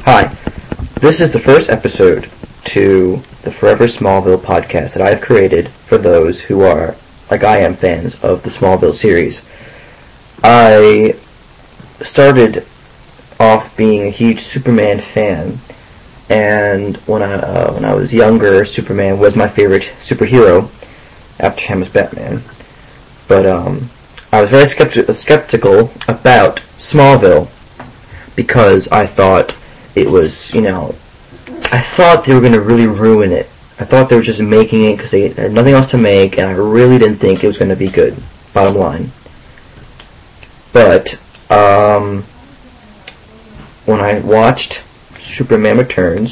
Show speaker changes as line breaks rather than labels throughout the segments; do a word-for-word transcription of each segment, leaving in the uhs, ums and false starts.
Hi, this is the first episode to the Forever Smallville podcast that I have created for those who are, like I am, fans of the Smallville series. I started off being a huge Superman fan, and when I uh, when I was younger, Superman was my favorite superhero after him was Batman. But um, I was very skepti- skeptical about Smallville because I thought it was, you know, I thought they were going to really ruin it. I thought they were just making it because they had nothing else to make, and I really didn't think it was going to be good, bottom line. But, um, when I watched Superman Returns,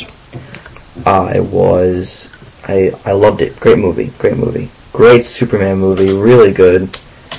I was, I, I loved it. Great movie, great movie. Great Superman movie, really good.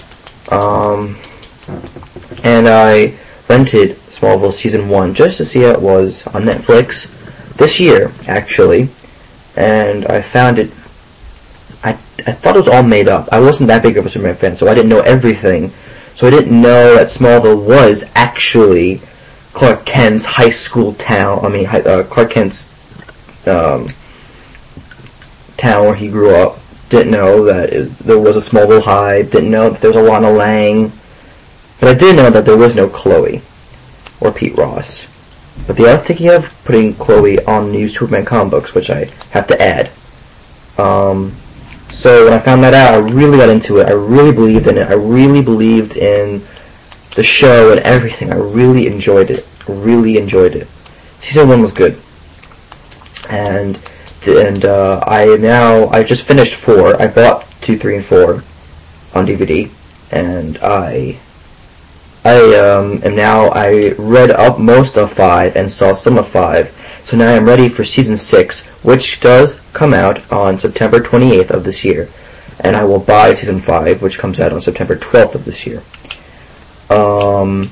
Um, and I rented Smallville Season one just to see how it was on Netflix this year, actually, and I found it, I, I thought it was all made up. I wasn't that big of a Superman fan, so I didn't know everything, so I didn't know that Smallville was actually Clark Kent's high school town, I mean, uh, Clark Kent's um, town where he grew up. Didn't know that it, there was a Smallville High, didn't know that there was a Lana Lang. But I did know that there was no Chloe or Pete Ross. But they are thinking of putting Chloe on new Superman comic books, which I have to add. Um, so when I found that out, I really got into it. I really believed in it. I really believed in the show and everything. I really enjoyed it. Really enjoyed it. Season one was good. And and uh, I now, I just finished four. I bought two, three, and four on D V D. And I... I um, am now, I read up most of five and saw some of five, so now I'm ready for season six, which does come out on September twenty-eighth of this year, and I will buy season five, which comes out on September twelfth of this year. Um,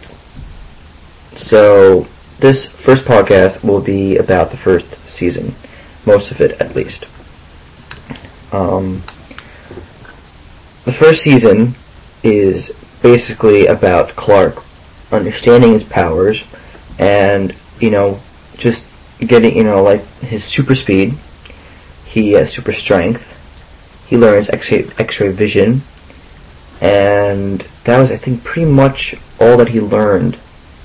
so, this first podcast will be about the first season, most of it at least. Um, the first season is basically about Clark understanding his powers and, you know, just getting, you know, like his super speed. He has super strength. He learns X-ray, X-ray vision. And that was, I think, pretty much all that he learned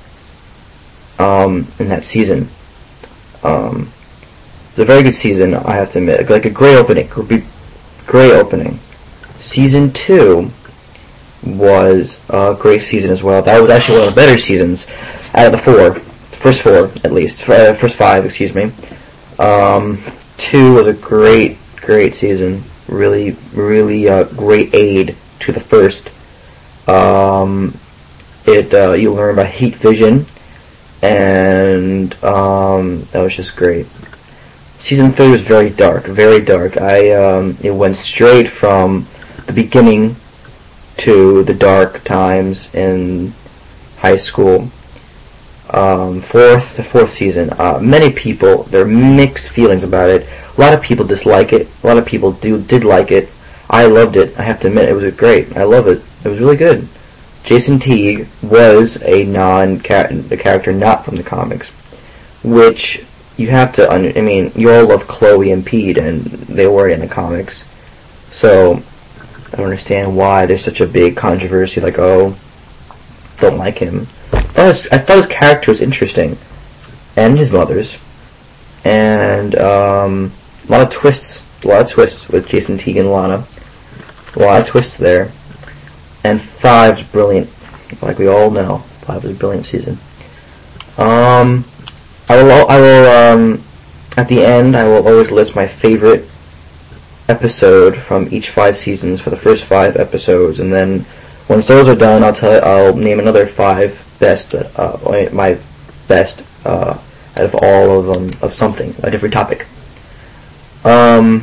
um, in that season. Um, it was a very good season, I have to admit. Like a great opening. Great opening. Season two was a great season as well. That was actually one of the better seasons out of the four. The first four, at least. Uh, first five, excuse me. Um, two was a great, great season. Really, really uh, great aid to the first. Um, it uh, you learn about heat vision, and um, that was just great. Season three was very dark, very dark. I um, it went straight from the beginning to the dark times in high school. Um, fourth, the fourth season. Uh, many people, there are mixed feelings about it. A lot of people dislike it. A lot of people do did like it. I loved it. I have to admit, it was great. I love it. It was really good. Jason Teague was a non a character not from the comics, which you have to. I mean, you all love Chloe and Pete, and they were in the comics, so I don't understand why there's such a big controversy, like, oh, don't like him. I thought his, I thought his character was interesting, and his mother's, and um, a lot of twists, a lot of twists with Jason Teague and Lana, a lot of twists there, and Five's brilliant, like we all know. Five was a brilliant season. Um, I will, I will, um, at the end, I will always list my favorite episode from each five seasons for the first five episodes, and then once those are done, I'll tell I'll name another five best, uh, my best uh, out of all of them of something, a different topic. Um,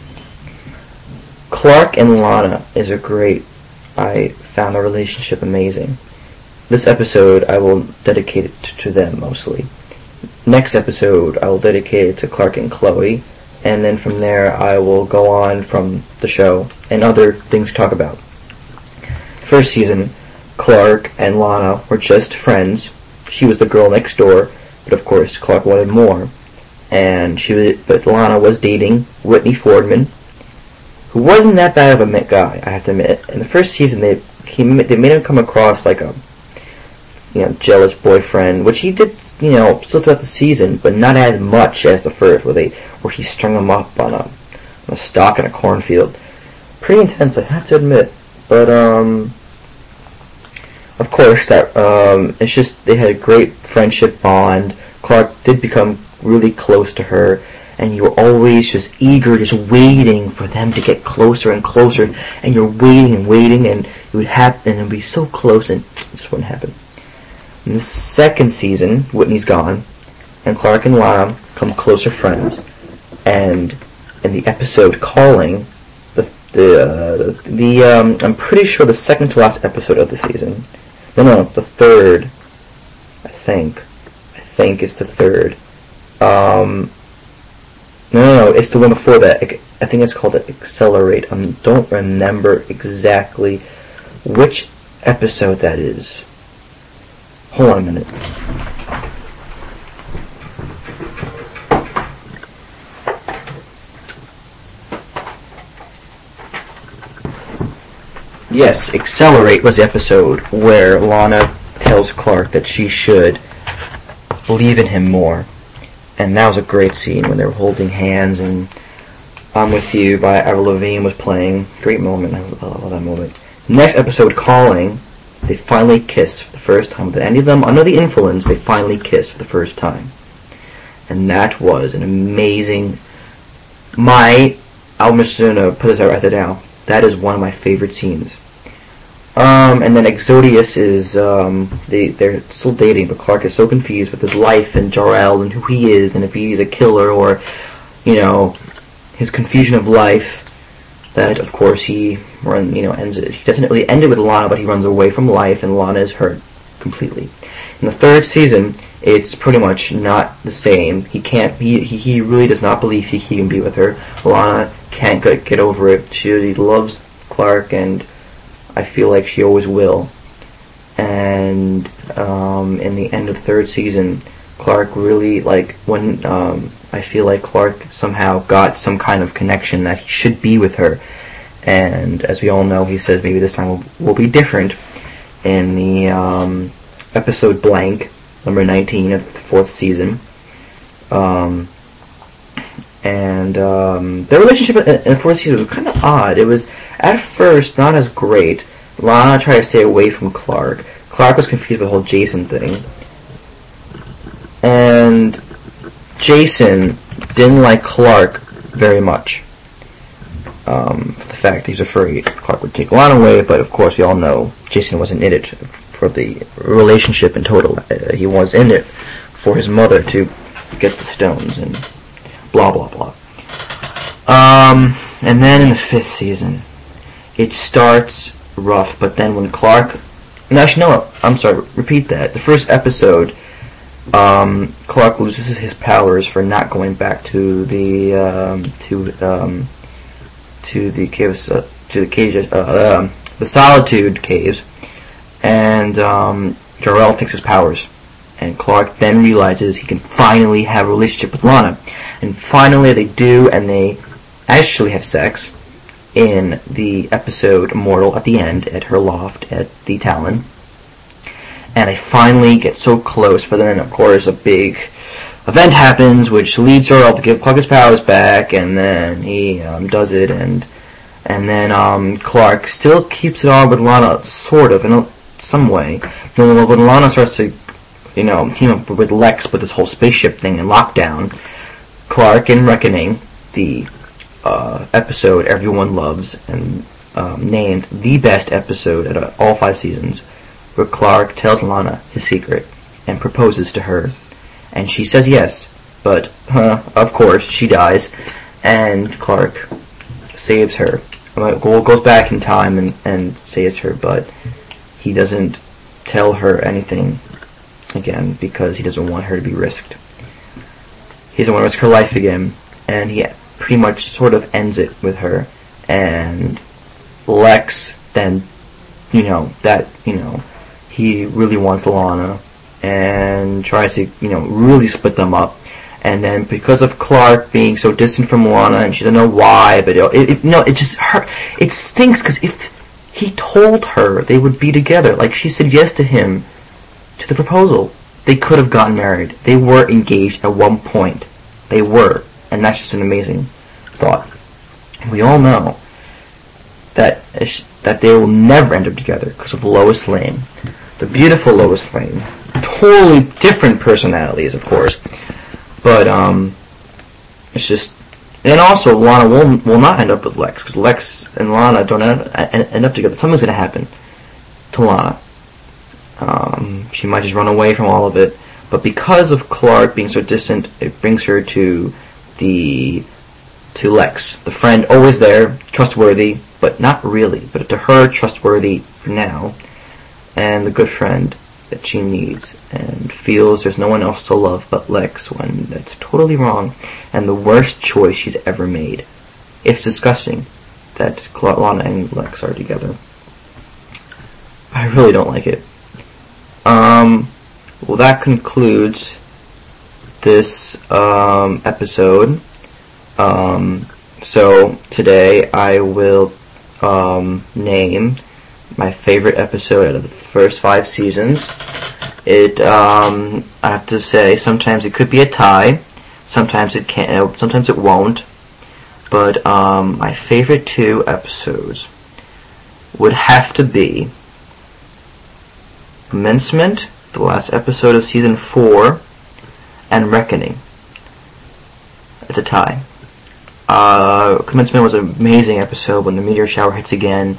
Clark and Lana is a great. I found the relationship amazing. This episode I will dedicate it to them mostly. Next episode I will dedicate it to Clark and Chloe. And then from there, I will go on from the show and other things to talk about. First season, Clark and Lana were just friends. She was the girl next door, but of course Clark wanted more, and she was, but Lana was dating Whitney Fordman, who wasn't that bad of a guy, I have to admit. In the first season, they he they made him come across like a, you know, jealous boyfriend, which he did, you know, still throughout the season, but not as much as the first, where they where he strung him up on a, on a stalk in a cornfield. Pretty intense, I have to admit. But um, of course, that um, it's just they had a great friendship bond. Clark did become really close to her, and you were always just eager, just waiting for them to get closer and closer, and you're waiting and waiting, and it would happen, and it would be so close, and it just wouldn't happen. In the second season, Whitney's gone, and Clark and Lana become closer friends, and in the episode Calling, the the uh, the um, I'm pretty sure the second to last episode of the season, no no the third, I think, I think it's the third. Um, no, no, no, it's the one before that. I think it's called Accelerate. I don't remember exactly which episode that is. Hold on a minute. Yes, Accelerate was the episode where Lana tells Clark that she should believe in him more. And that was a great scene when they were holding hands, and I'm With You by Avril Lavigne was playing. Great moment. I love that moment. Next episode, Calling, they finally kiss for the first time. With any of them under the influence, they finally kiss for the first time. And that was an amazing... My... I'm just going to put this out right there now. That is one of my favorite scenes. Um, and then Exodius is, um, they, they're still dating, but Clark is so confused with his life and Jor-El and who he is, and if he's a killer or, you know, his confusion of life, that, of course, he, run, you know, ends it. He doesn't really end it with Lana, but he runs away from life, and Lana is hurt completely. In the third season, it's pretty much not the same. He can't, he, he, he really does not believe he, he can be with her. Lana can't get, get over it. She loves Clark, and I feel like she always will. And um, in the end of third season, Clark really, like, when um, I feel like Clark somehow got some kind of connection that he should be with her. And as we all know, he says maybe this time will, will be different. In the um, episode Blank, number nineteen of the fourth season. Um... And um, their relationship in the fourth season was kind of odd. It was, at first, not as great. Lana tried to stay away from Clark. Clark was confused with the whole Jason thing. And Jason didn't like Clark very much. Um, for the fact that he was afraid Clark would take Lana away, but of course we all know Jason wasn't in it for the relationship in total. Uh, he was in it for his mother to get the stones and... blah blah blah. Um, and then in the fifth season, it starts rough, but then when Clark... No, actually, no, I'm sorry, repeat that. The first episode, um, Clark loses his powers for not going back to the, um, to, um, to the caves, uh, to the cages, uh, um, the Solitude Caves, and, um, Jor-El takes his powers. And Clark then realizes he can finally have a relationship with Lana. And finally they do, and they actually have sex in the episode Immortal at the end, at her loft at the Talon. And they finally get so close, but then of course a big event happens which leads Jor-El to give Clark his powers back, and then he um, does it, and and then um, Clark still keeps it on with Lana, sort of, in a, some way. Then when Lana starts to, you know, team up with Lex with this whole spaceship thing and lockdown, Clark in Reckoning, the uh, episode everyone loves and um, named the best episode out of all five seasons, where Clark tells Lana his secret and proposes to her, and she says yes, but uh, of course she dies, and Clark saves her. Well, goes back in time and, and saves her, but he doesn't tell her anything again because he doesn't want her to be risked. He doesn't want to risk her life again, and he pretty much sort of ends it with her. And Lex then, you know, that, you know, he really wants Lana, and tries to, you know, really split them up. And then because of Clark being so distant from Lana, and she doesn't know why, but it, it, no, it just hurt. It stinks because if he told her they would be together, like she said yes to him to the proposal, they could have gotten married. They were engaged at one point. They were, and that's just an amazing thought. And we all know that that they will never end up together because of Lois Lane, the beautiful Lois Lane. Totally different personalities, of course. But, um, it's just, and also Lana will will not end up with Lex, because Lex and Lana don't end, end up together. Something's going to happen to Lana. Um, she might just run away from all of it. But because of Clark being so distant, it brings her to the, to Lex. The friend, always there, trustworthy, but not really. But to her, trustworthy for now. And the good friend that she needs, and feels there's no one else to love but Lex, when that's totally wrong and the worst choice she's ever made. It's disgusting that Lana and Lex are together. I really don't like it. Um, well, that concludes this um, episode. Um, so today I will um, name my favorite episode out of the first five seasons. It, um, I have to say, sometimes it could be a tie, sometimes it can't, sometimes it won't, but, um, my favorite two episodes would have to be Commencement, the last episode of season four, and Reckoning. It's a tie. Uh, Commencement was an amazing episode when the meteor shower hits again,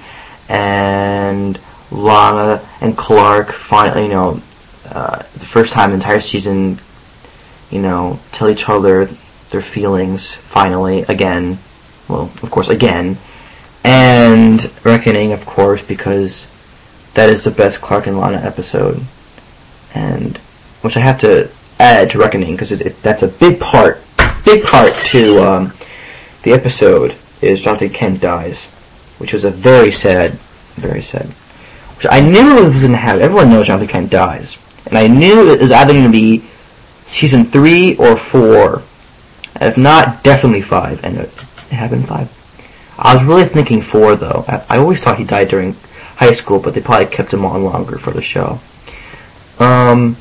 and Lana and Clark finally, you know, uh, the first time the entire season, you know, tell each other their feelings, finally, again. Well, of course, again. And Reckoning, of course, because that is the best Clark and Lana episode. And, which I have to add to Reckoning, because it, it, that's a big part, big part to um, the episode, is Jonathan Kent dies. Which was a very sad, very sad. Which I knew it was going to happen. Everyone knows Jonathan Kent dies. And I knew it was either going to be season three or four. If not, definitely five. And it, it happened five. I was really thinking four, though. I, I always thought he died during high school, but they probably kept him on longer for the show. Um.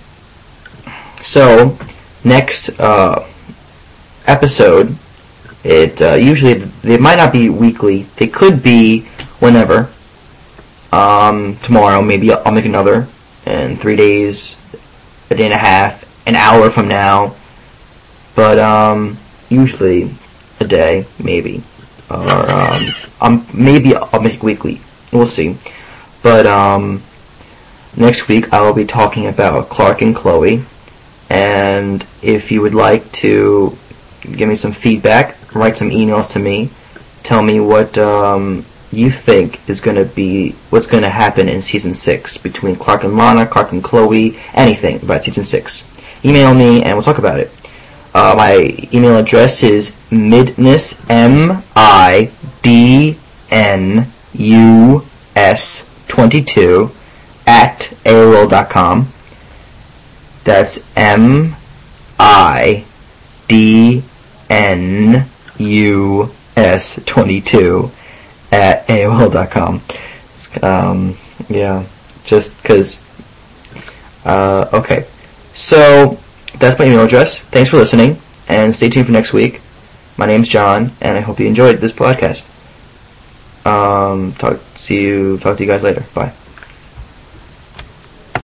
So, next uh, episode... It uh, usually they might not be weekly. They could be whenever. Um, tomorrow, maybe I'll make another in three days, a day and a half, an hour from now. But um, usually a day, maybe, or um, um, maybe I'll make it weekly. We'll see. But um, next week I will be talking about Clark and Chloe, and if you would like to give me some feedback, write some emails to me, tell me what um, you think is going to be, what's going to happen in season six between Clark and Lana, Clark and Chloe, anything about season six. Email me and we'll talk about it. Uh, my email address is midness, M I D N U S twenty-two at A O L dot com. That's M I D N U S twenty-two at A O L dot com. Um, yeah, just because. Uh, okay. So, that's my email address. Thanks for listening, and stay tuned for next week. My name's John, and I hope you enjoyed this podcast. Um, talk, see you, talk to you guys later. Bye.